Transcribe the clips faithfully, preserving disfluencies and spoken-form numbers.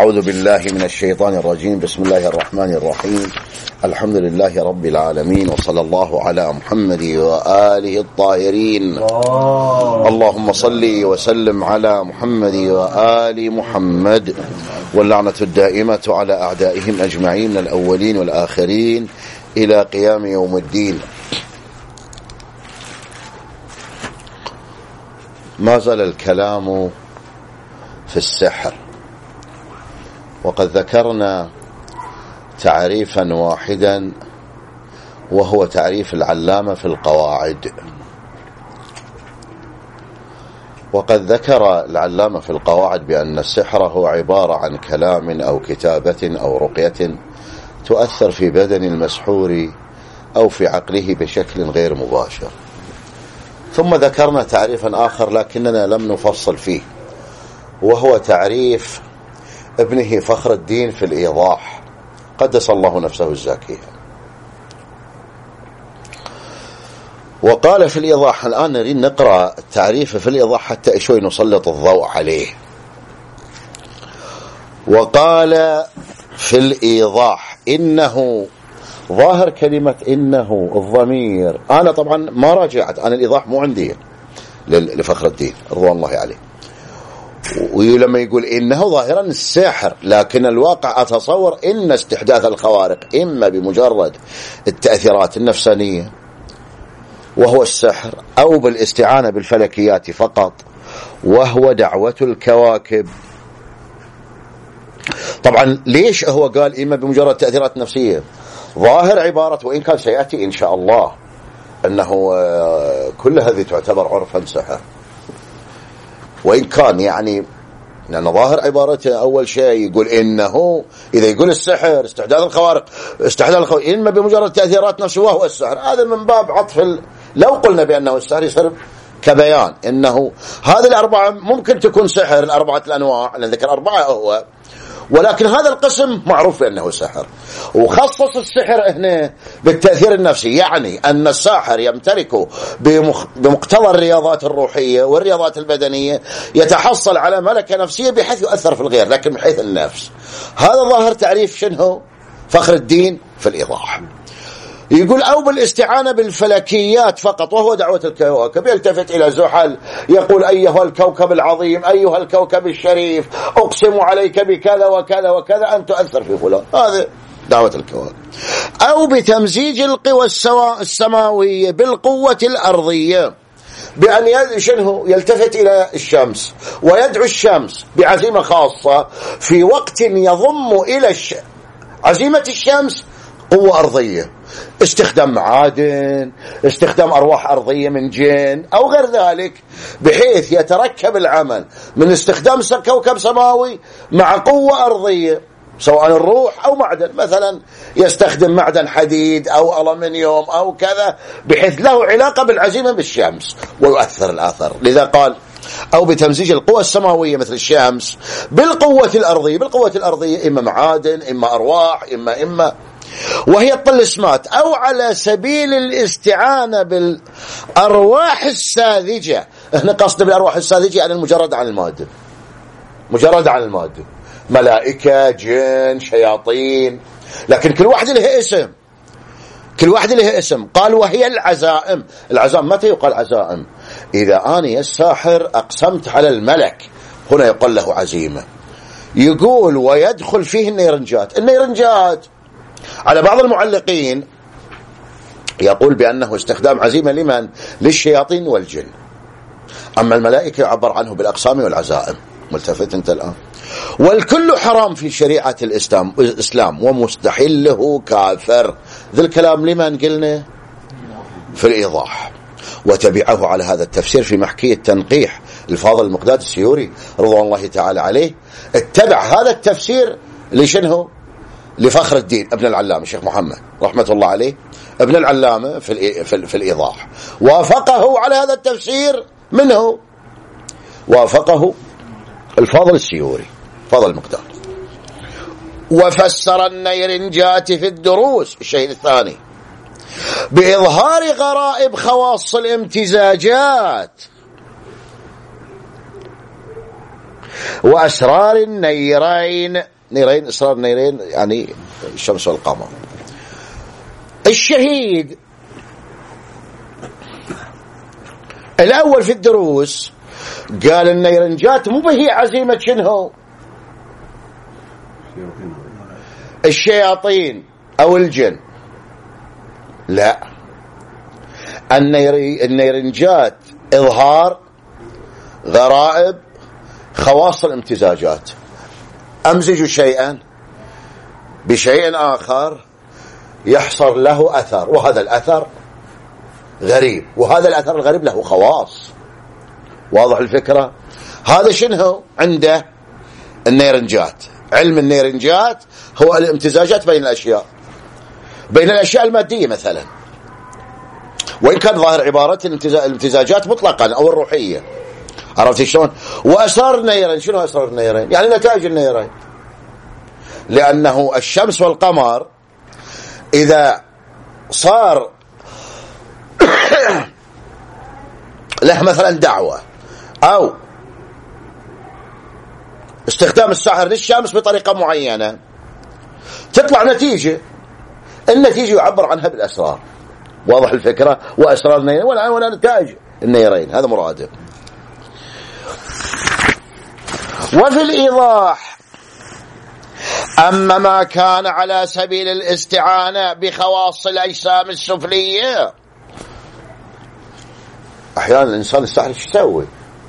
أعوذ بالله من الشيطان الرجيم. بسم الله الرحمن الرحيم. الحمد لله رب العالمين، وصلى الله على محمد وآله الطاهرين. اللهم صل وسلم على محمد وآل محمد، واللعنة الدائمة على أعدائهم أجمعين، الأولين والآخرين إلى قيام يوم الدين. ما زال الكلام في السحر، وقد ذكرنا تعريفا واحدا وهو تعريف العلامة في القواعد. وقد ذكر العلامة في القواعد بأن السحر هو عبارة عن كلام أو كتابة أو رقية تؤثر في بدن المسحور أو في عقله بشكل غير مباشر. ثم ذكرنا تعريفا آخر لكننا لم نفصل فيه، وهو تعريف ابنه فخر الدين في الإيضاح قدس الله نفسه الزاكية. وقال في الإيضاح، الآن نريد نقرأ التعريف في الإيضاح حتى شوي نسلط الضوء عليه. وقال في الإيضاح إنه، ظاهر كلمة إنه الضمير، أنا طبعا ما راجعت، أنا الإيضاح مو عندي لفخر الدين رضوان الله عليه. ولما يقول إنه ظاهرا السحر، لكن الواقع أتصور إن استحداث الخوارق إما بمجرد التأثيرات النفسانية وهو السحر، أو بالاستعانة بالفلكيات فقط وهو دعوة الكواكب. طبعا ليش هو قال إما بمجرد تأثيرات نفسية؟ ظاهر عبارة، وإن كان سيأتي إن شاء الله أنه كل هذه تعتبر عرفا سحر، وإن كان يعني لأن ظاهر عبارته أول شيء يقول إنه، إذا يقول السحر استحداث الخوارق، استحداث الخوارق إما بمجرد تأثيرات نفسه وهو السحر، هذا من باب عطف ال... لو قلنا بأنه السحر يصير كبيان إنه هذه الأربعة ممكن تكون سحر، الأربعة الأنواع، لأن ذكر أربعة هو، ولكن هذا القسم معروف بأنه سحر. وخصص السحر هنا بالتأثير النفسي، يعني أن الساحر يمتلك بمقتضى الرياضات الروحية والرياضات البدنية يتحصل على ملكة نفسية بحيث يؤثر في الغير، لكن من حيث النفس. هذا ظاهر تعريف شنو فخر الدين في الإيضاح. يقول أو بالاستعانة بالفلكيات فقط وهو دعوة الكواكب، يلتفت إلى زحل يقول أيها الكوكب العظيم، أيها الكوكب الشريف، أقسم عليك بكذا وكذا وكذا أن تؤثر في فلان، هذا دعوة الكواكب. أو بتمزيج القوى السماوية بالقوة الأرضية، بأن شنو يلتفت إلى الشمس ويدعو الشمس بعزيمة خاصة في وقت يضم إلى الش... عزيمة الشمس قوة أرضية، استخدام معادن، استخدام أرواح أرضية من جن أو غير ذلك، بحيث يتركب العمل من استخدام كوكب سماوي مع قوة أرضية، سواء الروح أو معدن. مثلا يستخدم معدن حديد أو ألمنيوم أو كذا، بحيث له علاقة بالعزيمة بالشمس ويؤثر الآثر. لذا قال أو بتمزيج القوى السماوية مثل الشمس بالقوة الأرضية. بالقوة الأرضية إما معادن، إما أرواح، إما إما وهي الطلسمات، أو على سبيل الاستعانة بالأرواح الساذجة. احنا قصد بالأرواح الساذجة يعني المجرد عن المادة، مجرد عن المادة، ملائكة، جن، شياطين، لكن كل واحد له اسم، كل واحد له اسم. قال وهي العزائم. العزائم متى يقال عزائم؟ إذا أنا الساحر أقسمت على الملك، هنا يقال له عزيمة. يقول ويدخل فيه النيرنجات. النيرنجات على بعض المعلقين يقول بأنه استخدام عزيمة لمن؟ للشياطين والجن. أما الملائكة يعبر عنه بالأقسام والعزائم. ملتفت أنت الآن؟ والكل حرام في شريعة الإسلام الإسلام ومستحله كافر. ذا الكلام لمن قلنا في الإيضاح. وتبعه على هذا التفسير في محكي التنقيح الفاضل المقداد السيوري رضوان الله تعالى عليه، اتبع هذا التفسير لشنه؟ لفخر الدين ابن العلامة الشيخ محمد رحمة الله عليه ابن العلامة في في الإيضاح. وافقه على هذا التفسير منه، وافقه الفاضل السيوري فاضل المقدار. وفسر النيرنجات في الدروس الشيء الثاني بإظهار غرائب خواص الامتزاجات وأسرار النيرين. نيرين، أسرار النيرين يعني الشمس والقمر. الشهيد الأول في الدروس قال النيرنجات مو بهي عزيمة شنو الشياطين أو الجن، لا، النيرنجات إظهار غرائب خواص الامتزاجات، أمزج شيئا بشيء آخر يحصل له أثر، وهذا الأثر غريب، وهذا الأثر الغريب له خواص. واضح الفكرة؟ هذا شنو عنده النيرنجات. علم النيرنجات هو الامتزاجات بين الأشياء، بين الأشياء المادية مثلا، وإن كان ظاهر عبارة الامتزاجات مطلقا أو الروحية. عرفت شلون؟ وأسرار النيرين، شنو أسرار النيرين؟ يعني نتائج النيرين، لأنه الشمس والقمر إذا صار له مثلا دعوة أو استخدام السحر للشمس بطريقة معينة، تطلع نتيجة، النتيجة يعبر عنها بالأسرار. واضح الفكرة؟ وأسرار النيرين ولا ولا نتائج النيرين، هذا مراده. وفي الإيضاح أما ما كان على سبيل الاستعانة بخواص الأجسام السفلية، أحيانا الإنسان السحر ايش يسوي؟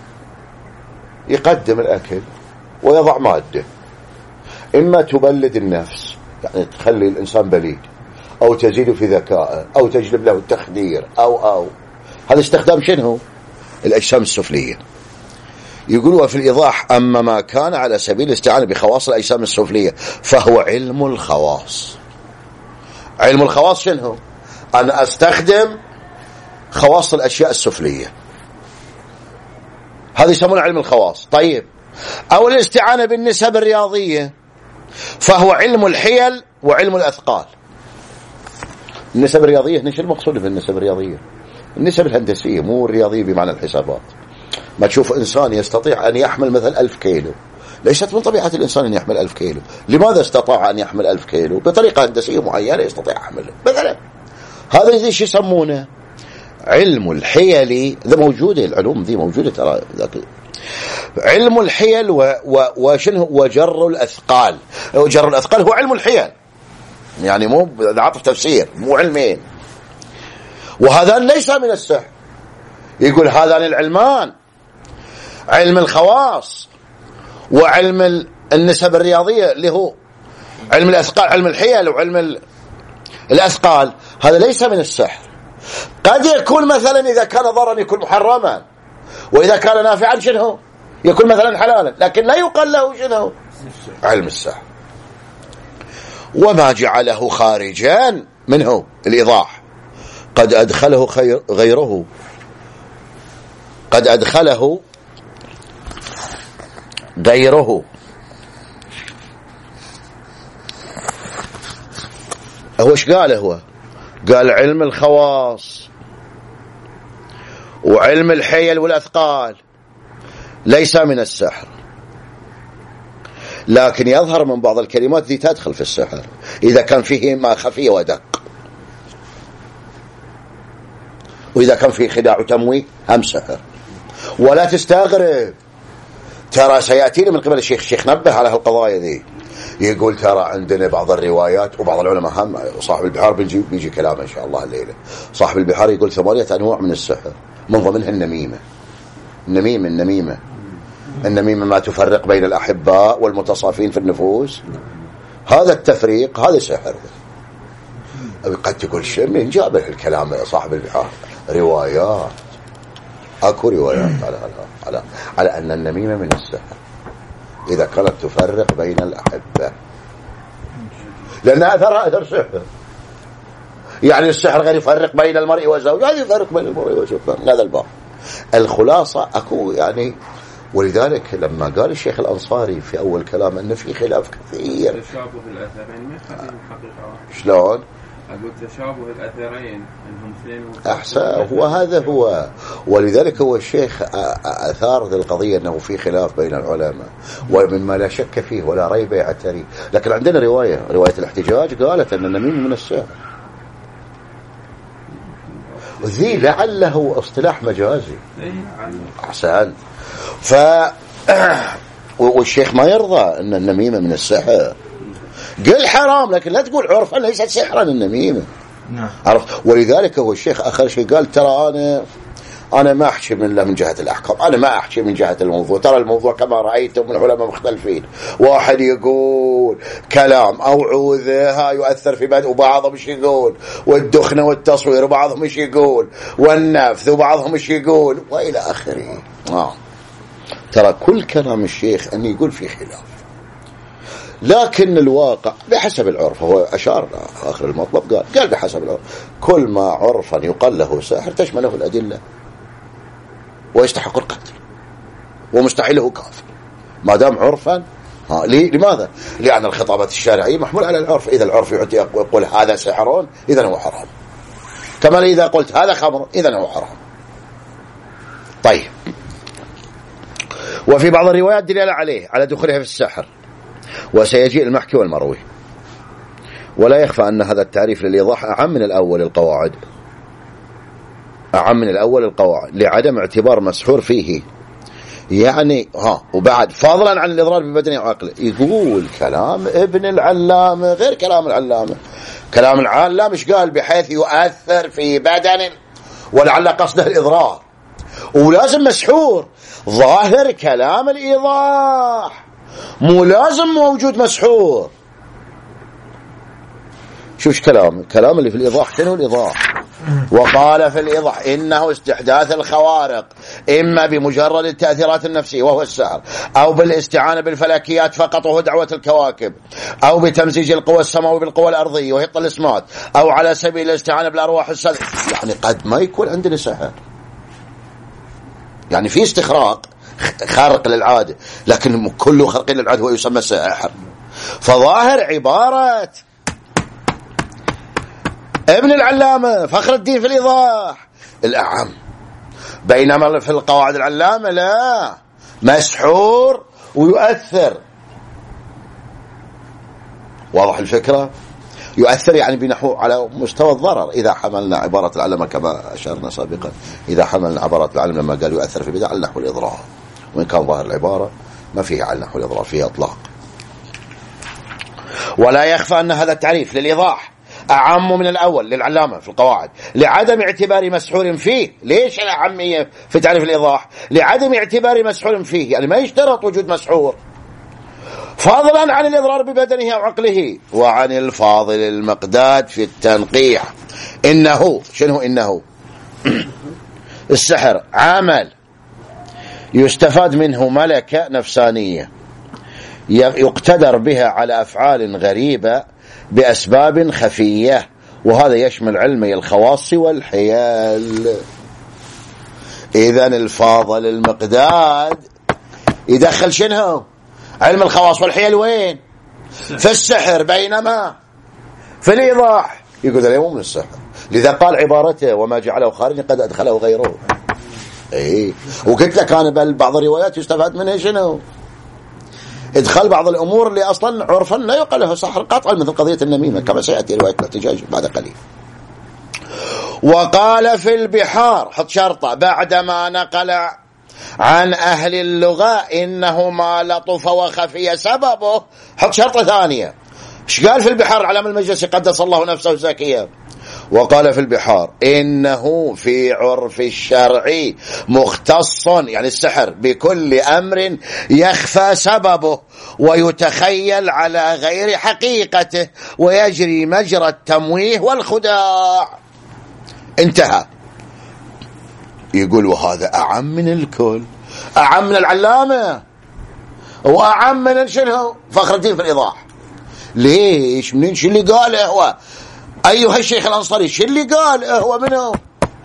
يقدم الأكل ويضع مادة إما تبلد النفس، يعني تخلي الإنسان بليد، أو تزيد في ذكائه، أو تجلب له التخدير، أو أو هذا استخدام شنو؟ الأجسام السفلية. يقولوا في الإيضاح أما ما كان على سبيل الاستعانة بخواص الأجسام السفلية فهو علم الخواص. علم الخواص شنو؟ أنا أستخدم خواص الأشياء السفلية، هذا يسمونه علم الخواص. طيب، أو الاستعانة بالنسب الرياضية فهو علم الحيل وعلم الأثقال. النسب الرياضية هنا شو المقصود بالنسب الرياضية؟ النسب الهندسية، مو الرياضية بمعنى الحسابات. ما تشوف إنسان يستطيع أن يحمل مثلا ألف كيلو، ليست من طبيعة الإنسان أن يحمل ألف كيلو. لماذا استطاع أن يحمل ألف كيلو؟ بطريقة هندسية معينة يستطيع أحمله مثلا. هذا ايش يسمونه؟ علم الحيل. ذا موجودة، العلوم ذي موجودة ترى. علم الحيل و... و... وشنه وجر الأثقال. وجر الأثقال هو علم الحيل، يعني مو عطف تفسير، مو علمين. وهذا ليس من السحر. يقول هذان العلمان، علم الخواص وعلم النسب الرياضية اللي هو علم الأثقال، علم الحيل وعلم الأثقال، هذا ليس من السحر. قد يكون مثلا إذا كان ضرا يكون محرما، وإذا كان نافعا شنو يكون مثلا حلالا، لكن لا يقال له شنو علم السحر. وما جعله خارجا منه الإيضاح قد أدخله خير غيره، قد أدخله غيره. هو ايش قال؟ هو قال علم الخواص وعلم الحيل والأثقال ليس من السحر، لكن يظهر من بعض الكلمات ذي تدخل في السحر إذا كان فيه ما خفي ودق، وإذا كان فيه خداع وتمويه هم سحر. ولا تستغرب، ترى سيأتينا من قبل الشيخ الشيخ نبه على هالقضايا ذي. يقول ترى عندنا بعض الروايات وبعض العلماء هم، صاحب البحار بيجي, بيجي كلام إن شاء الله الليلة. صاحب البحار يقول ثمانية أنواع من السحر، من ضمنها النميمة. النميمة النميمة النميمة ما تفرق بين الأحباء والمتصافين في النفوس، هذا التفريق هذا سحر. قد تقول شيء من جاب الكلام يا صاحب البحار؟ روايات، أكو روايات على على على أن النميمة من السحر إذا كانت تفرق بين الأحبة، لأن أثرها أثر سحر. يعني السحر غير يفرق بين المرء وزوجه، هذا يفرق بين المرء وزوجه. هذا الباب الخلاصة أكو يعني. ولذلك لما قال الشيخ الأنصاري في أول كلام أن في خلاف كثير، تشابه الأثرين ما يخلي الحقيقة. شلون؟ أقول تشابه الأثرين أنهم اثنين. أحسن، وهذا هو، ولذلك هو الشيخ أثار ذي القضية أنه في خلاف بين العلماء، ومما لا شك فيه ولا ريب يعتري. لكن عندنا رواية رواية الاحتجاج قالت أن النميمة من السحر، ذي لعله اصطلاح مجازي. أحسن. ف والشيخ ما يرضى أن النميمة من السحر، قل حرام لكن لا تقول عرفا ليست سحرا النميمة. نعم. عرفت. ولذلك هو الشيخ آخر شيء قال ترى أنا أنا ما أحكي من من جهة الأحكام، أنا ما أحكي من جهة الموضوع، ترى الموضوع كما رأيتم من العلماء مختلفين، واحد يقول كلام أو عوذة يؤثر في بدء وبعضهم مش يقول، والدخنة والتصوير وبعضهم مش يقول، والنفث وبعضهم مش يقول، وإلى آخره. آه. ترى كل كلام الشيخ أن يقول في خلاف، لكن الواقع بحسب العرف. هو أشار آخر المطلب قال قال بحسب العرف كل ما عرفا يقال له ساحر تشمله الأدلة ويستحق القتل ومستحيله كافر ما دام عرفا. ها لماذا؟ لأن الخطابات الشرعية محمول على العرف. إذا العرف يعطي يقول هذا سحر إذن هو حرام، كما إذا قلت هذا خمر إذن هو حرام. طيب، وفي بعض الروايات دلالة عليه على دخولها في السحر، وسيجيء المحكي والمروي. ولا يخفى أن هذا التعريف للإيضاح أعم من الأول القواعد أعم من الأول القواعد لعدم اعتبار مسحور فيه. يعني ها وبعد فضلا عن الإضرار ببدنه وعقله، يقول كلام ابن العلامة غير كلام العلامة. كلام العلامة مش قال بحيث يؤثر في بدن، ولعل قصده الإضرار، ولازم مسحور. ظاهر كلام الإيضاح مو لازم موجود مسحور. شوش كلام كلام اللي في الإيضاح شنو الإيضاح؟ وقال في الإيضاح إنه استحداث الخوارق إما بمجرد التأثيرات النفسية وهو السحر، أو بالاستعانة بالفلكيات فقط وهو دعوة الكواكب، أو بتمزيج القوى السماوية بالقوى الأرضية وهي الطلسمات، أو على سبيل الاستعانة بالأرواح السادسة. يعني قد ما يكون عندنا سحر، يعني في استخراق خارق للعادة، لكن كل خارق للعادة هو يسمى ساحر. فظاهر عبارة ابن العلامة فخر الدين في الإيضاح الأعم، بينما في القواعد العلامة لا، مسحور ويؤثر. واضح الفكرة؟ يؤثر يعني بنحو على مستوى الضرر. إذا حملنا عبارة العلامة كما أشرنا سابقا، إذا حملنا عبارة العلامة لما قال يؤثر في بدع على نحو الإضرار، وإن كان ظاهر العبارة ما فيه على نحو الإضرار، فيه إطلاق. ولا يخفى أن هذا التعريف للإيضاح أعم من الأول للعلامة في القواعد لعدم اعتبار مسحور فيه. ليش الأعمية في تعريف الإيضاح؟ لعدم اعتبار مسحور فيه، يعني ما يشترط وجود مسحور، فضلا عن الإضرار ببدنه أو عقله. وعن الفاضل المقداد في التنقيح إنه شنو إنه السحر عمل يستفاد منه ملكة نفسانية يقتدر بها على أفعال غريبة بأسباب خفية، وهذا يشمل علمي الخواص والحيال. إذن الفاضل المقداد يدخل شنو علم الخواص والحيل وين؟ في السحر، بينما في الإيضاح يقول له من السحر. لذا قال عبارته وما جعله خارج قد أدخله غيره. إيه، وقلت لك أنا بل بعض الروايات يستفاد منها شنو ادخال بعض الأمور اللي أصلا عرفا لا يقال له سحر قطعا، مثل قضية النميمة كما سيأتي رواية الاحتجاج بعد قليل. وقال في البحار، حط شرطة بعدما نقل عن أهل اللغة إنه ما لطف وخفي سببه، حط شرطة ثانية. ايش قال في البحار العلامة المجلسي قدس الله نفسه زكية؟ وقال في البحار إنه في عرف الشرع مختص، يعني السحر، بكل أمر يخفى سببه ويتخيل على غير حقيقته ويجري مجرى التمويه والخداع. انتهى. يقول وهذا أعم من الكل، أعم من العلامة وأعم من شنو فخر الدين في الإيضاح. ليش؟ منين؟ شو اللي قاله هو أيها الشيخ الأنصاري؟ شو اللي قال هو منه؟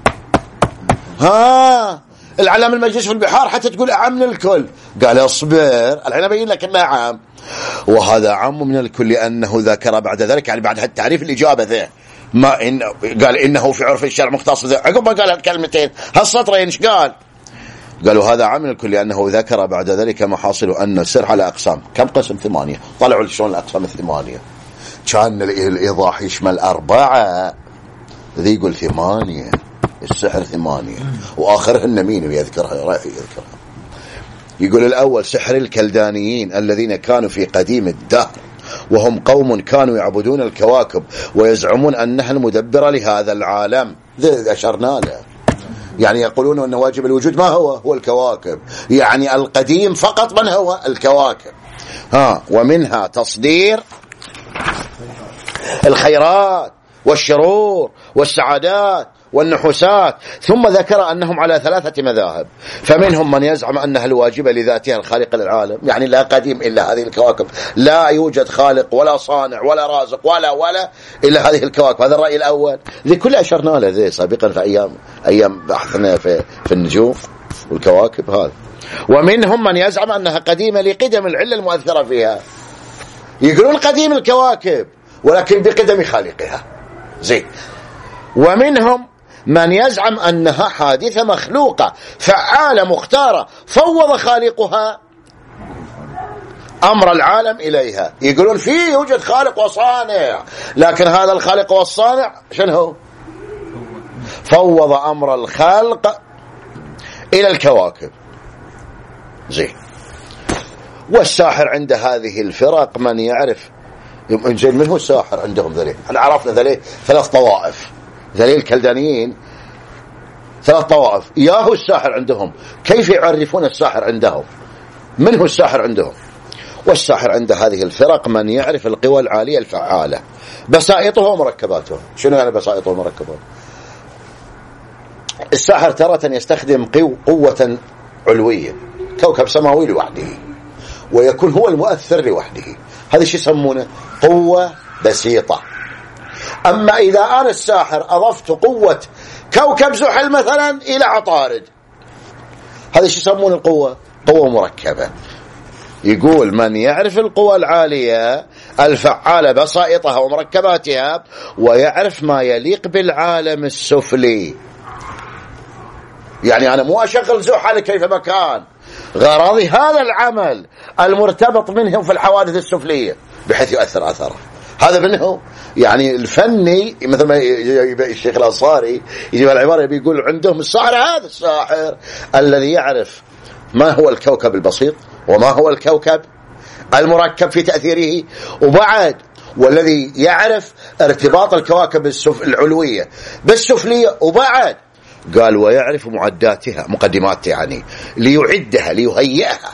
ها العلامة المجلس في البحار حتى تقول أعم من الكل. قال اصبر، الحين أبين لك أنه عام، وهذا عام من الكل لأنه ذكر بعد ذلك، يعني بعد هالتعريف الإجابة ذا ما إن قال إنه في عرف الشرع مختص. عقب ما قال هالكلمتين هالسطرين إيش قال؟ قالوا هذا عامل الكل لأنه ذكر بعد ذلك محاصل أن السر على أقسام. كم قسم؟ ثمانية. طلعوا شلون الأقسام الثمانية. كان الإيضاح يشمل أربعة، ذي يقول ثمانية. السحر ثمانية وآخرهن مين يذكرها؟ رايح يذكرها. يقول الأول سحر الكلدانيين الذين كانوا في قديم الدهر، وهم قوم كانوا يعبدون الكواكب ويزعمون أنها المدبرة لهذا العالم. ذي أشرنا له. يعني يقولون أن واجب الوجود ما هو؟ هو الكواكب. يعني القديم فقط من هو؟ الكواكب. ها ومنها تصدير الخيرات والشرور والسعادات والنحوسات. ثم ذكر أنهم على ثلاثة مذاهب، فمنهم من يزعم أنها الواجبة لذاتها الخالق للعالم، يعني لا قديم إلا هذه الكواكب، لا يوجد خالق ولا صانع ولا رازق ولا ولا إلا هذه الكواكب. هذا الرأي الأول. ذي كل أشرنا له ذي سابقا في أيام أيام بحثنا في, في النجوم والكواكب هذا. ومنهم من يزعم أنها قديمة لقدم العلة المؤثرة فيها. يقولون قديم الكواكب ولكن بقدم خالقها. زين. ومنهم من يزعم أنها حادثة مخلوقة فعالة مختارة فوض خالقها أمر العالم إليها. يقولون فيه يوجد خالق وصانع، لكن هذا الخالق والصانع شنو هو؟ فوض أمر الخلق إلى الكواكب. زين. والساحر عند هذه الفرق من يعرف زين من هو الساحر عندهم ذلك. احنا عرفنا ذلك ثلاث طوائف، ذلك الكلدانيين ثلاث طوائف. ياهو الساحر عندهم. كيف يعرفون الساحر عندهم؟ من هو الساحر عندهم؟ والساحر عند هذه الفرق من يعرف القوى العالية الفعالة بسائطه ومركباته. شنو يعني بسائطه ومركباته؟ الساحر تارة يستخدم قوة علوية، كوكب سماوي لوحده، ويكون هو المؤثر لوحده. هذا شو يسمونه؟ قوة بسيطة. أما إذا أنا الساحر أضفت قوة كوكب زحل مثلا إلى عطارد، هذا شو يسمونه؟ القوة قوة مركبة. يقول من يعرف القوى العالية الفعالة بسائطها ومركباتها ويعرف ما يليق بالعالم السفلي. يعني أنا مو أشغل زحل كيف مكان، غرضي هذا العمل المرتبط منهم في الحوادث السفلية بحيث يؤثر أثره. هذا منه يعني الفني. مثل ما الشيخ الأنصاري يجيب العبارة بيقول عندهم الساحر هذا الساحر الذي يعرف ما هو الكوكب البسيط وما هو الكوكب المركب في تأثيره، وبعد والذي يعرف ارتباط الكواكب العلوية بالسفلية، وبعد قال ويعرف معداتها مقدماتها يعني ليعدها ليهيئها،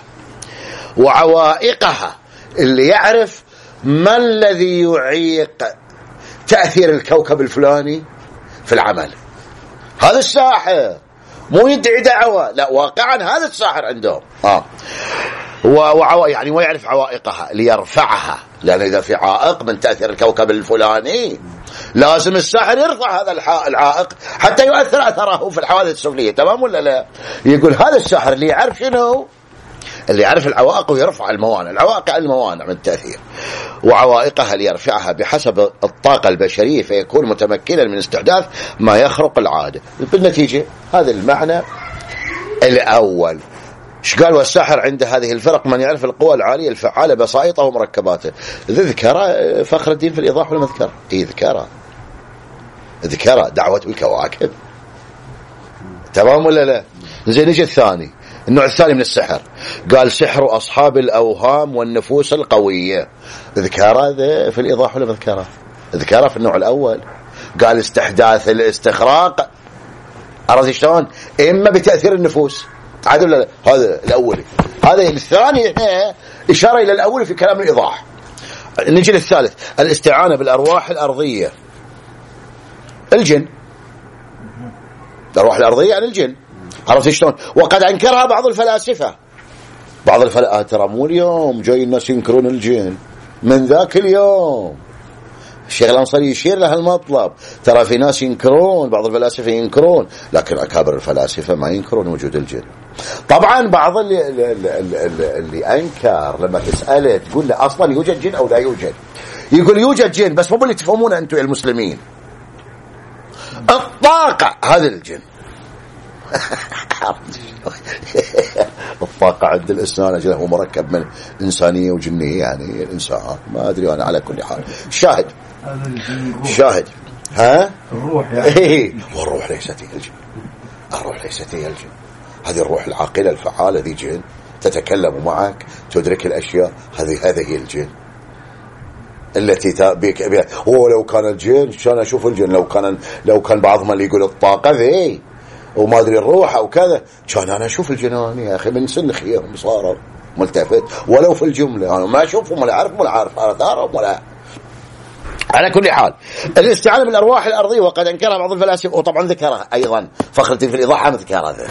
وعوائقها اللي يعرف ما الذي يعيق تأثير الكوكب الفلاني في العمل. هذا الساحر مو يدعي دعوة، لا واقعا هذا الساحر عندهم. آه. وعو... يعني ويعرف عوائقها ليرفعها، لأن إذا في عائق من تأثير الكوكب الفلاني لازم الساحر يرفع هذا العائق حتى يؤثر أثره في الحوادث السفلية. تمام ولا لا؟ يقول هذا الساحر اللي يعرف شنو؟ اللي يعرف العوائق ويرفع الموانع. العوائق الموانع من التأثير، وعوائقها ليرفعها بحسب الطاقة البشرية فيكون متمكنا من استحداث ما يخرق العادة. بالنتيجة هذا المعنى الأول. ايش قال؟ والساحر عند هذه الفرق من يعرف القوى العالية الفعالة بسائطه ومركباته. ذكر فخر الدين في الإيضاح والمذكر. اي ذكر ذكر دعوة الكواكب. تمام ولا لا؟ زين. نجي الثاني، النوع الثاني من السحر. قال سحر أصحاب الأوهام والنفوس القوية. ذكر هذا في الإيضاح ولا مذكره؟ ذكره في النوع الأول. قال استحداث الاستخراق، عرفت شلون؟ إما بتأثير النفوس عادل ولا لا؟ هذا الأولي. هذا الثاني إشارة إلى الأول في كلام الإيضاح. نجي للثالث، الاستعانة بالأرواح الأرضية، الجن. الأرواح الأرضية يعني الجن، عرفت شلون؟ وقد أنكرها بعض الفلاسفة. بعض الفلاسفة ترى مو اليوم جاي الناس ينكرون الجن، من ذاك اليوم الشيخ الأنصاري يشير لها المطلب. ترى في ناس ينكرون، بعض الفلاسفة ينكرون، لكن أكابر الفلاسفة ما ينكرون وجود الجن. طبعا بعض اللي, اللي, اللي أنكر لما تسأله تقول له أصلا يوجد جن أو لا يوجد، يقول يوجد جن بس مو اللي تفهمونه أنتم المسلمين. الطاقة هذا الجن. الطاقة عند الإنسان أجل هو مركب من إنسانية وجنية، يعني الإنسان ما أدري أنا على كل حال. شاهد شاهد ها الروح يعني. إيه، والروح ليست هي الجن، الروح ليست هي الجن، هذه الروح العاقلة الفعالة ذي جن تتكلم معك تدرك الأشياء، هذه هذه هي الجن التي بك بها. هو لو كان الجن كان أشوف الجن، لو كان لو كان بعضهم اللي يقول الطاقة ذي وما أدري الروح أو كذا، كان أنا أشوف الجنان يا أخي من سن خيهم صار ملتفت، ولو في الجملة أنا ما أشوفهم ولا أعرف ولا أعرف أثارهم ولا. على كل حال الاستعانة بالأرواح الأرضية وقد أنكرها بعض الفلاسفة، وطبعا ذكرها أيضا فخر الدين في الإيضاح ذكر هذا.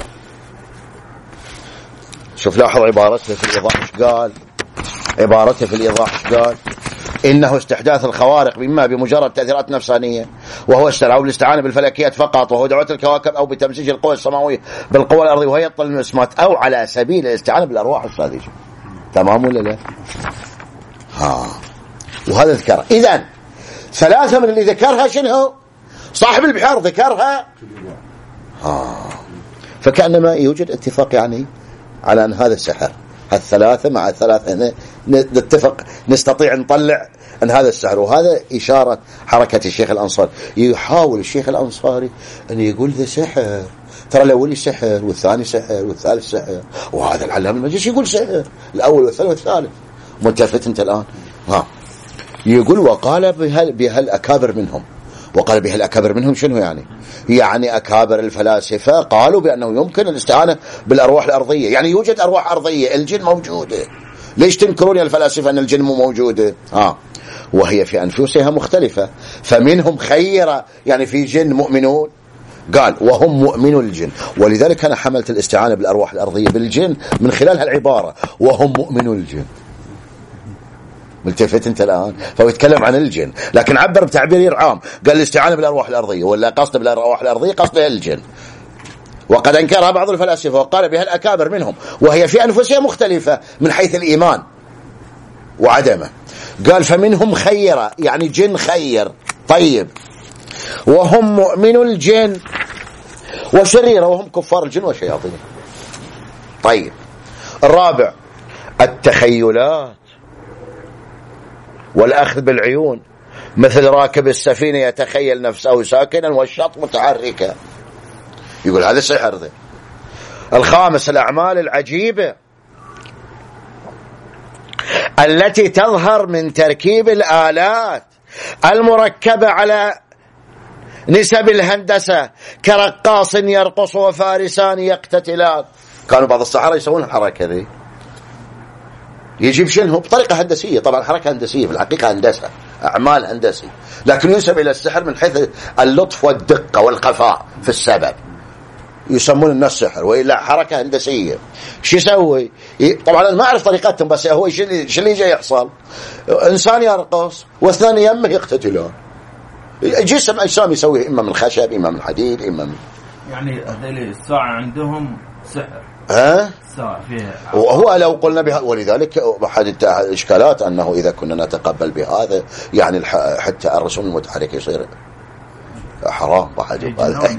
شوف لاحظ عبارته في الإيضاح ايش قال، عبارته في الإيضاح ايش قال: إنه استحداث الخوارق إما بمجرد تأثيرات نفسانية وهو السلع، أو الاستعانة بالفلكيات فقط وهو دعوة الكواكب، أو بتمزيج القوى السماوية بالقوى الأرضية وهي يبطل المسمات، أو على سبيل الاستعانة بالأرواح الساذجة. تمام ولا لا؟ ها، وهذا ذكره. إذن ثلاثة من اللي ذكرها شنو؟ صاحب البحار ذكرها. ها، فكأنما يوجد اتفاق يعني على أن هذا السحر، الثلاثة مع الثلاثة نتفق نستطيع نطلع أن هذا السحر. وهذا إشارة حركة الشيخ الأنصاري، يحاول الشيخ الأنصاري أن يقول ذا سحر، ترى الأول سحر والثاني سحر والثالث سحر، وهذا العلامة المجلس يقول سحر الأول والثاني والثالث. متفت أنت الآن؟ ها، يقول وقال بها الأكابر منهم. وقال بها الأكابر منهم شنو يعني؟ يعني أكابر الفلاسفة قالوا بأنه يمكن الاستعانة بالأرواح الأرضية، يعني يوجد أرواح أرضية، الجن موجودة، ليش تنكرون يا الفلاسفة أن الجن مو موجودة؟ ها، وهي في أنفسها مختلفة، فمنهم خيرة، يعني في جن مؤمنون، قال وهم مؤمنو الجن، ولذلك أنا حملت الاستعانة بالأرواح الأرضية بالجن من خلال هالعبارة وهم مؤمنو الجن. ملتفت انت الآن؟ فهو يتكلم عن الجن لكن عبر بتعبير عام، قال الاستعانة بالأرواح الأرضية، ولا قصد بالأرواح الأرضية قصده الجن. وقد أنكرها بعض الفلاسفة وقال بها الأكابر منهم، وهي في أنفسها مختلفة من حيث الإيمان وعدمه. قال فمنهم خيرة، يعني جن خير طيب، وهم مؤمن الجن، وشريرة وهم كفار الجن وشياطين. طيب الرابع التخيلات والأخذ بالعيون، مثل راكب السفينة يتخيل نفسه ساكنا والشط متحركا، يقول هذا سحر ذي. الخامس الأعمال العجيبة التي تظهر من تركيب الآلات المركبة على نسب الهندسة، كرقاص يرقص وفارسان يقتتلان. كانوا بعض السحرة يسوون الحركة ذي، يجيب شنو بطريقة هندسية، طبعا حركة هندسية في الحقيقة هندسة، أعمال هندسي، لكن ينسب إلى السحر من حيث اللطف والدقة والخفاء في السبب، يسمون الناس سحر، وإلا حركة هندسية. شو يسوي؟ طبعا أنا ما أعرف طريقتهم، بس هو شو اللي جاي يحصل؟ إنسان يرقص والثاني يمه يقتتلون، جسم أجسام يسويه إما من خشب إما من حديد إما من، يعني هذول الساعة عندهم سحر. ها؟ فيها. وهو لو قلنا بها، ولذلك أحد الإشكالات أنه إذا كنا نتقبل بهذا يعني حتى الرسوم المتحركة يصير حرام بعد.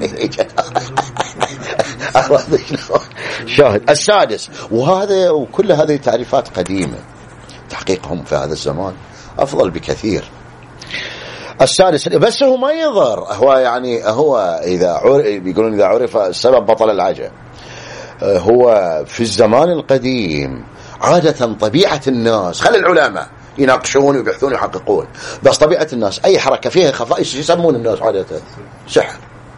شاهد. السادس، وهذا وكل هذه تعريفات قديمة، تحقيقهم في هذا الزمان أفضل بكثير. السادس، بس هو ما يظهر، هو يعني هو إذا عرف، بيقولون إذا عرف السبب بطل العجب. هو في الزمان القديم عادة طبيعة الناس، خلي العلماء يناقشون ويبحثون ويحققون، بس طبيعة الناس أي حركة فيها خفاء يسمون الناس عادة سحر،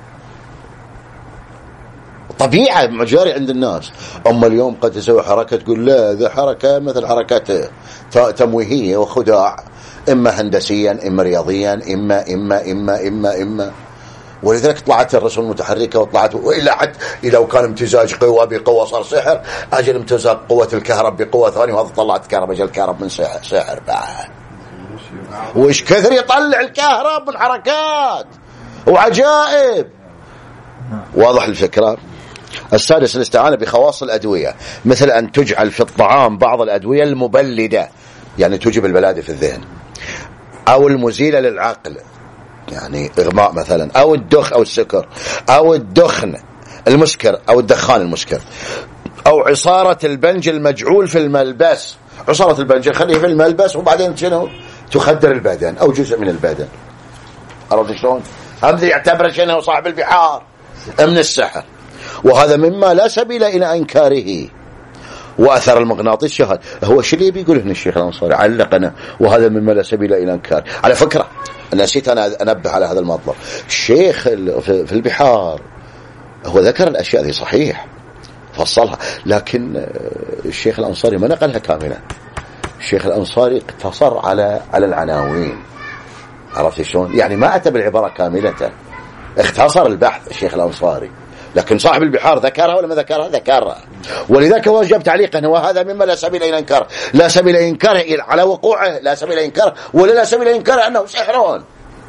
طبيعة مجاري عند الناس. أما اليوم قد تسوي حركة تقول لا ذا حركة مثل حركات تمويهية وخداع، إما هندسيا إما رياضيا إما إما إما إما إما ولذلك طلعت الرسوم المتحركة وطلعت، وإلا حتى لو كان امتزاج قوة بقوة صار سحر، أجل امتزاج قوة الكهرب بقوة ثانية وهذا طلعت كهرب، أجل الكهرب من سحر, سحر بعد. وإيش كثر يطلع الكهرب من حركات وعجائب. واضح الفكرة. السادس الاستعانة بخواص الأدوية، مثل أن تجعل في الطعام بعض الأدوية المبلدة، يعني توجب البلادة في الذهن، أو المزيلة للعقل، يعني إغماء مثلا، أو الدخ أو السكر، أو الدخن المسكر أو الدخان المسكر، أو عصارة البنج المجعول في الملبس. عصارة البنج خليه في الملبس وبعدين شنو تخدر البدن أو جزء من البدن. عرفت شلون؟ هذا يعتبر شنو صاحب البحار من السحر، وهذا مما لا سبيل إلى إنكاره. وأثر المغناطيس شهد. هو شو اللي بيقول هنا الشيخ الأنصاري؟ علقنا وهذا مما لا سبيل إلى إنكاره. على فكرة نسيت أنا أنبه على هذا المطلب. الشيخ في البحار هو ذكر الأشياء ذي صحيح فصلها، لكن الشيخ الأنصاري ما نقلها كاملة. الشيخ الأنصاري اقتصر على على العناوين. عرفت شلون؟ يعني ما أتى بالعبارة كاملة، اختصر البحث الشيخ الأنصاري. لكن صاحب البحار ذكرها ولا ما ذكرها؟ ذكرها. ولذلك وجب تعليقا وهذا مما لا سبيل إلى إنكاره. لا سبيل إلى إنكاره على وقوعه، لا سبيل إلى إنكاره، ولا لا سبيل إلى إنكاره أنه سحر.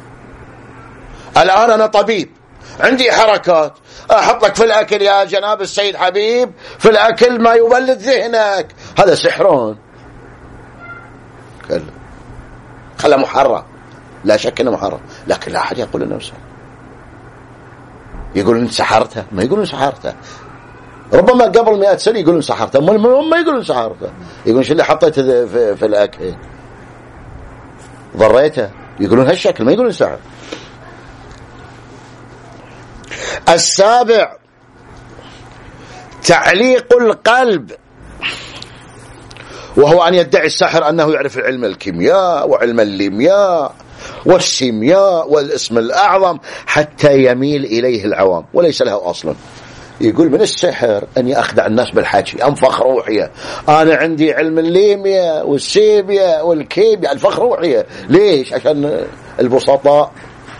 الآن أنا طبيب عندي حركات، أحط لك في الأكل يا جناب السيد حبيب في الأكل ما يولد ذهنك، هذا سحر. خلا محرم، لا شك أنه محرم، لكن لا أحد يقول أنه سحر. يقولون سحرته، ما يقولون سحرته. ربما قبل مئة سنة يقولون سحرته، ما يقولون سحرته. يقولون شو اللي حطيته في, في الأكل ضريته، يقولون هالشكل، ما يقولون سحر. السابع تعليق القلب، وهو أن يدعي الساحر أنه يعرف علم الكيمياء وعلم الليمياء والسيمياء والاسم الأعظم حتى يميل إليه العوام وليس له أصلا. يقول من السحر أني أخدع الناس بالحكي، أنفخ روحية، أنا عندي علم الليمياء والسيمياء والكيمياء، أنفخ روحية. ليش؟ عشان البسطاء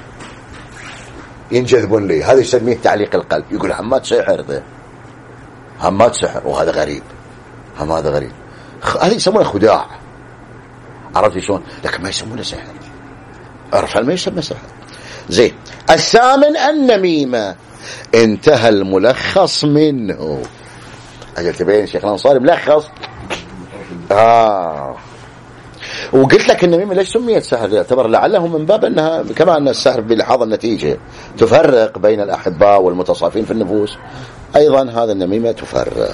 ينجذبون لي. هذا يسميه تعليق القلب. يقول همات سحر، ذا همات سحر، وهذا غريب، هم هذا غريب. هذا يسمونه خداع. عرفت شلون؟ لكن ما يسمونه سحر. عرف ما يسمى سحر. زين. الثامن النميمة، انتهى الملخص منه. أجل تبين الشيخ الأنصاري ملخص. آه وقلت لك النميمة ليش سميت سحر؟ يعتبر لعله من باب أنها كما أن السحر بلحاظ النتيجة تفرق بين الأحباء والمتصافين في النفوس، أيضا هذا النميمة تفرق.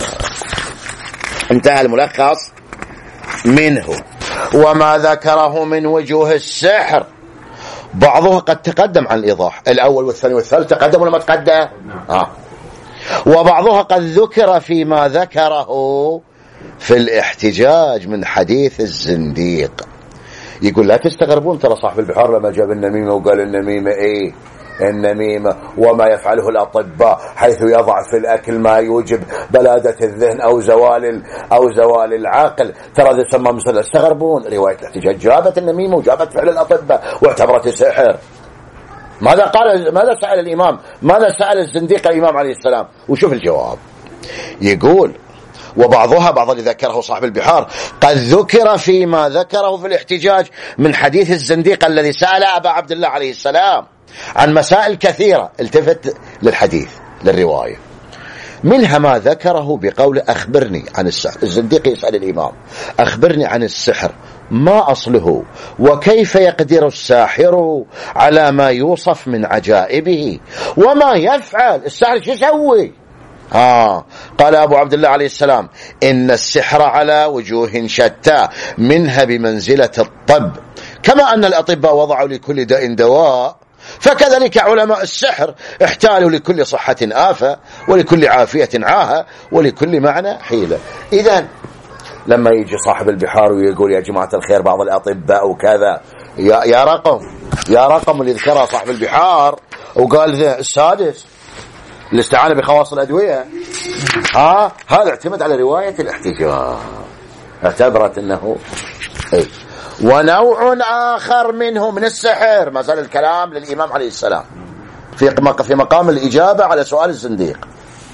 انتهى الملخص منه. وما ذكره من وجوه السحر بعضها قد تقدم عن الإيضاح. الأول والثاني والثالث تقدم ولا ما تقدم؟ آه. وبعضها قد ذكر فيما ذكره في الاحتجاج من حديث الزنديق. يقول لا تستغربون ترى صاحب البحار لما جاب النميمة وقال النميمة ايه النميمة وما يفعله الأطباء حيث يضع في الأكل ما يوجب بلادة الذهن أو زوال أو زوال العقل، ترى ذي سمى مثل. استغربون رواية الاحتجاج جابت النميمة وجابت فعل الأطباء واعتبرت سحر. ماذا قال؟ ماذا سأل الإمام؟ ماذا سأل الزنديق الإمام عليه السلام؟ وشوف الجواب. يقول وبعضها بعض اللي ذكره صاحب البحار قد ذكر فيما ذكره في الاحتجاج من حديث الزنديق الذي سأل أبا عبد الله عليه السلام عن مسائل كثيرة. التفت للحديث للرواية، منها ما ذكره بقول أخبرني عن السحر. الزنديق يسأل الإمام أخبرني عن السحر، ما أصله وكيف يقدر الساحر على ما يوصف من عجائبه وما يفعل السحر شو يسوي؟ آه قال أبو عبد الله عليه السلام إن السحر على وجوه شتى منها بمنزلة الطب، كما أن الأطباء وضعوا لكل داء دواء فكذلك علماء السحر احتالوا لكل صحة آفة ولكل عافية عاهة ولكل معنى حيلة. إذن لما يجي صاحب البحار ويقول يا جماعة الخير بعض الأطباء وكذا، يا, يا رقم يا رقم اللي ذكرها صاحب البحار وقال ذا السادس الاستعانة بخواص الأدوية، ها هذا اعتمد على رواية الاحتجاج، اعتبرت أنه ايه. ونوع آخر منه من السحر، ما زال الكلام للإمام عليه السلام في في مقام الإجابة على سؤال الزنديق.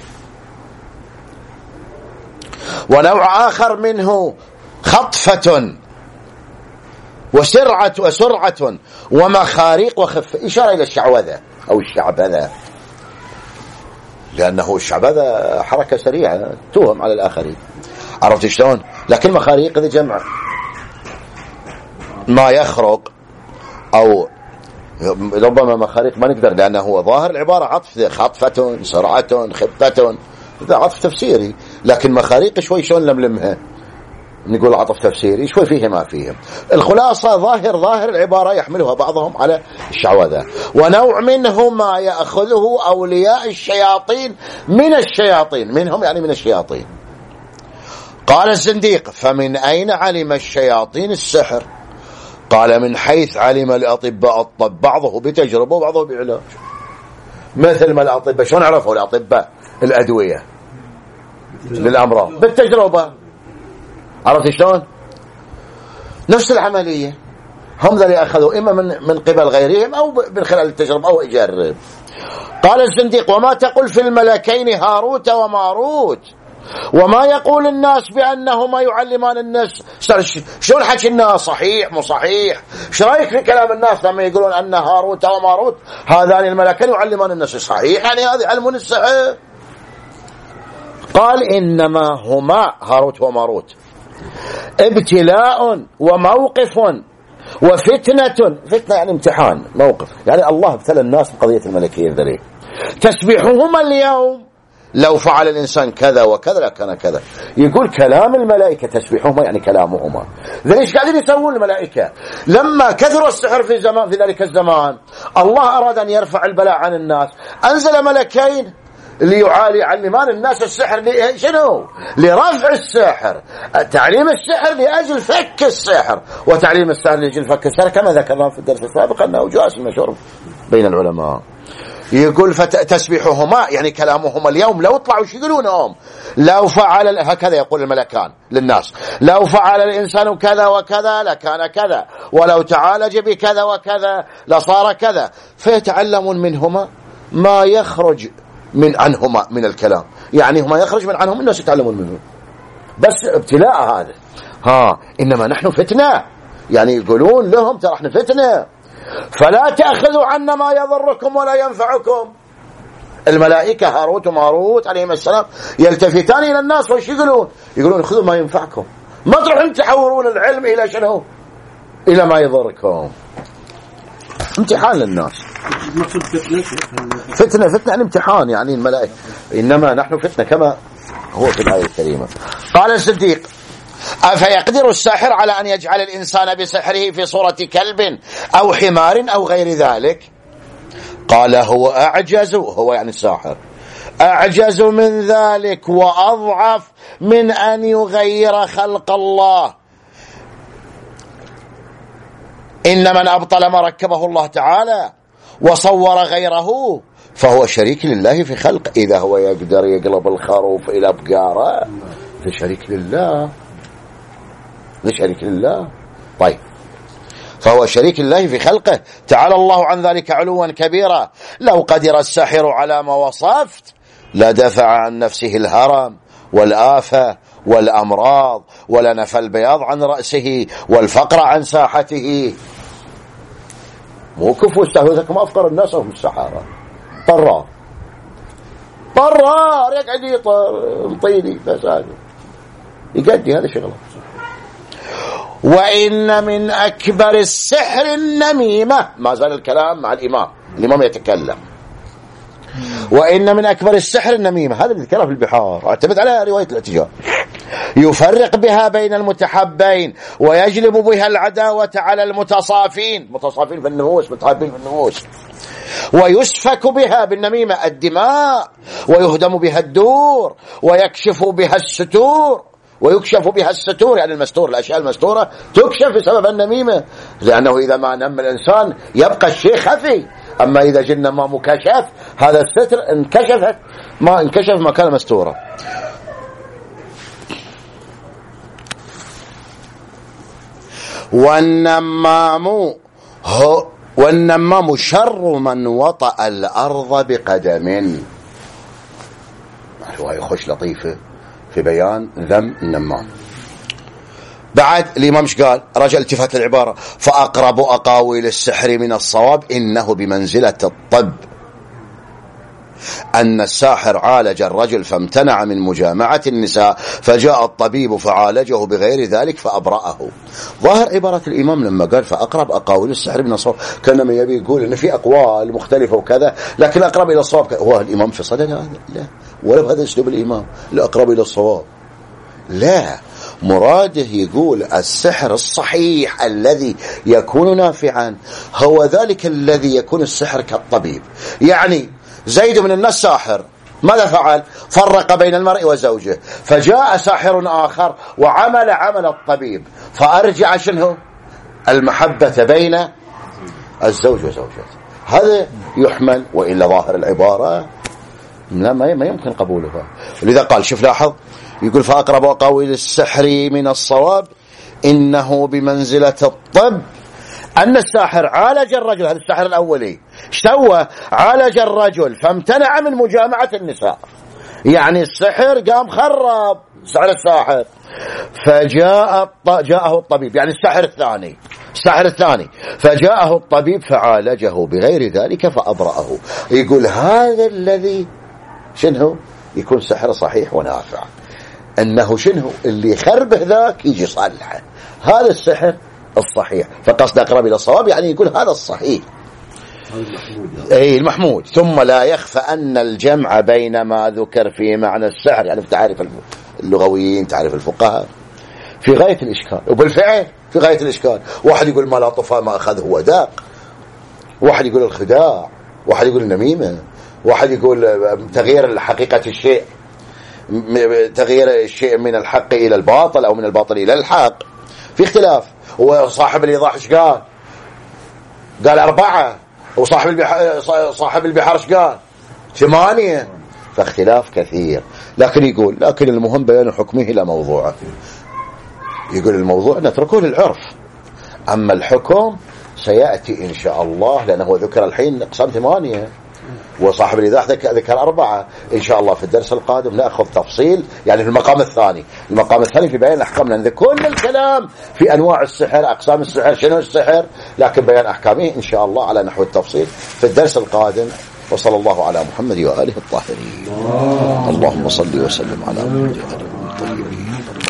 ونوع آخر منه خطفة وسرعة وسرعة ومخاريق وخفة، إشارة إلى الشعوذة أو الشعبذة، لأنه الشعبذة حركة سريعة توهم على الآخرين. عرفت شلون؟ لكن مخاريق ذي جمع ما يخرق أو ربما مخاريق ما نقدر، لأنه هو ظاهر العبارة عطف، خطفة، سرعة، خفة، هذا عطف تفسيري، لكن مخاريق شوي شلون نلملمها نقول عطف تفسيري، شوي فيه ما فيه. الخلاصة ظاهر ظاهر العبارة يحملها بعضهم على الشعوذة. ونوع منه ما يأخذه أولياء الشياطين من الشياطين، منهم يعني من الشياطين. قال الزنديق: فمن أين علم الشياطين السحر؟ قال: من حيث علم الأطباء الطب، بعضه بتجربة وبعضه بعلاج. مثل ما الأطباء شلون عرفوا الأطباء الأدوية للأمراض؟ بالتجربة. عرفت شلون؟ نفس العملية، هم ذلك أخذوا إما من من قبل غيرهم أو من خلال التجربة أو يجرب. قال الزنديق: وما تقول في الملكين هاروت وماروت؟ وما يقول الناس بأنهما يعلمان الناس؟ شلون حكي الناس؟ صحيح مو صحيح؟ شو رأيك في كلام الناس لما يقولون أن هاروت وماروت هذان الملكين يعلمان الناس؟ صحيح، يعني هذه علم السحر. قال: إنما هما هاروت وماروت ابتلاء وموقف وفتنة. فتنة يعني امتحان، موقف يعني الله ابتلى الناس بقضية الملكية ذلك. تسبيحهما اليوم لو فعل الإنسان كذا وكذا لكان كذا. يقول كلام الملائكة تسبيحهما يعني كلامهما. ذلك قاعدين يسوون الملائكة لما كثر السحر في زمان، في ذلك الزمان الله أراد أن يرفع البلاء عن الناس، أنزل ملكين ليعالي يعلمان الناس السحر. شنو؟ لرفع السحر. تعليم السحر لأجل فك السحر، وتعليم السحر لأجل فك السحر، كما ذكرنا في الدرس السابق أنه جائز مشهور بين العلماء. يقول فتسبيحهما يعني كلامهما اليوم لو طلعوا شو يقولونهم؟ لو فعل، هكذا يقول الملكان للناس، لو فعل الإنسان كذا وكذا لكان كذا، ولو تعالج بكذا وكذا لصار كذا. فيتعلمون منهما ما يخرج من عنهما من الكلام، يعني هما يخرج من عنهم الناس يتعلمون منه. بس ابتلاء هذا. ها إنما نحن فتنة، يعني يقولون لهم ترى احنا فتنة، فلا تأخذوا عنا ما يضركم ولا ينفعكم. الملائكة هاروت وماروت عليهم السلام يلتفتان إلى الناس وش يقولون؟ يقولون خذوا ما ينفعكم، ما تروحون تحولون العلم إلى شنو؟ إلى ما يضركم. امتحان للناس. فتنة فتنة يعني امتحان، يعني الملائكة. إنما نحن فتنة كما هو في الآية الكريمة. قال الصديق: أفيقدر الساحر على أن يجعل الإنسان بسحره في صورة كلب أو حمار أو غير ذلك؟ قال: هو أعجز، هو يعني الساحر أعجز من ذلك وأضعف من أن يغير خلق الله. إن من أبطل ما ركبه الله تعالى وصور غيره فهو شريك لله في خلق. إذا هو يقدر يقلب الخروف إلى بقارة فشريك لله، شريك لله. طيب، فهو شريك الله في خلقه تعالى الله عن ذلك علوا كبيرا. لو قدر الساحر على ما وصفت لدفع عن نفسه الهرم والآفة والأمراض، ولنفى البياض عن رأسه والفقر عن ساحته. مو كفوا استهوذكم أفقر الناس هم السحارة. طرار طرار يقعد يطر طيني بس هذا يقدي، هذا شغله. وإن من أكبر السحر النميمة. ما زال الكلام مع الإمام، الإمام يتكلم. وإن من أكبر السحر النميمة، هذا اللي ذكره في البحار، اعتمد على رواية الاعتجاب. يفرق بها بين المتحبين ويجلب بها العداوة على المتصافين، متصافين في النفوس، متحابين في النفوس. ويسفك بها بالنميمة الدماء، ويهدم بها الدور، ويكشف بها الستور، ويكشف بها الستور يعني المستور، الأشياء المستورة تكشف بسبب النميمة، لأنه إذا ما نم الإنسان يبقى الشيء خفي. أما إذا جلنا ما مكشف هذا الستر انكشفت، ما انكشف ما كان مستورا. والنمام هو والنمام شر من وطأ الأرض بقدم. رواية خوش لطيفة في بيان ذم النمام. بعد الإمام ايش قال؟ رجع التفات العبارة: فأقرب أقاويل السحر من الصواب إنه بمنزلة الطب. أن الساحر عالج الرجل فامتنع من مجامعة النساء فجاء الطبيب فعالجه بغير ذلك فأبرأه. ظاهر عبارة الإمام لما قال فأقرب أقاويل السحر من الصواب كأنما يبي يقول إن في أقوال مختلفة وكذا، لكن أقرب إلى الصواب. هو الإمام في صدد هذا؟ لا، ولا بهذا أسلوب الإمام الأقرب إلى الصواب. لا، مراده يقول السحر الصحيح الذي يكون نافعا هو ذلك الذي يكون السحر كالطبيب. يعني زيد من الناس ساحر، ماذا فعل؟ فرق بين المرء وزوجه، فجاء ساحر آخر وعمل عمل الطبيب فأرجع شنو؟ المحبة بين الزوج وزوجته. هذا يحمل، وإلا ظاهر العبارة لا ما يمكن قبولها. لذا قال شوف لاحظ يقول فأقرب أقاويل السحر من الصواب إنه بمنزلة الطب أن الساحر عالج الرجل. هذا الساحر الأولي سوى عالج الرجل فامتنع من مجامعة النساء، يعني السحر قام خرب سحر الساحر، فجاء جاءه الطبيب، يعني الساحر الثاني الساحر الثاني فجاءه الطبيب فعالجه بغير ذلك فأبرأه. يقول هذا الذي شنو يكون سحر صحيح ونافع، أنه شنو اللي يخربه ذاك يجي صالحه. هذا السحر الصحيح، فقصد أقرب إلى الصواب يعني يقول هذا الصحيح أي المحمود. ثم لا يخفى أن الجمع بين ما ذكر في معنى السحر، يعني في تعريف اللغويين تعريف الفقهاء، في غاية الإشكال، وبالفعل في غاية الإشكال. واحد يقول ما لا طفى ما أخذه وداق، واحد يقول الخداع، واحد يقول النميمة، واحد يقول تغيير حقيقة الشيء، تغيير الشيء من الحق إلى الباطل أو من الباطل إلى الحق، في اختلاف. وصاحب الإيضاح ايش قال؟ قال أربعة، وصاحب البحار صاحب البحار ايش قال؟ ثمانية. فاختلاف كثير، لكن يقول لكن المهم بيان حكمه إلى موضوعه. يقول الموضوع نتركه للعرف، أما الحكم سيأتي إن شاء الله، لأنه ذكر الحين أقسام ثمانية وصاحب الإيضاح ذكر أربعة. إن شاء الله في الدرس القادم نأخذ تفصيل، يعني في المقام الثاني المقام الثاني في بيان الأحكام، لأن كل الكلام في أنواع السحر أقسام السحر شنو السحر، لكن بيان أحكامه إن شاء الله على نحو التفصيل في الدرس القادم. وصلى الله على محمد وآله الطاهرين. اللهم صل وسلم على محمد وآله الطاهرين.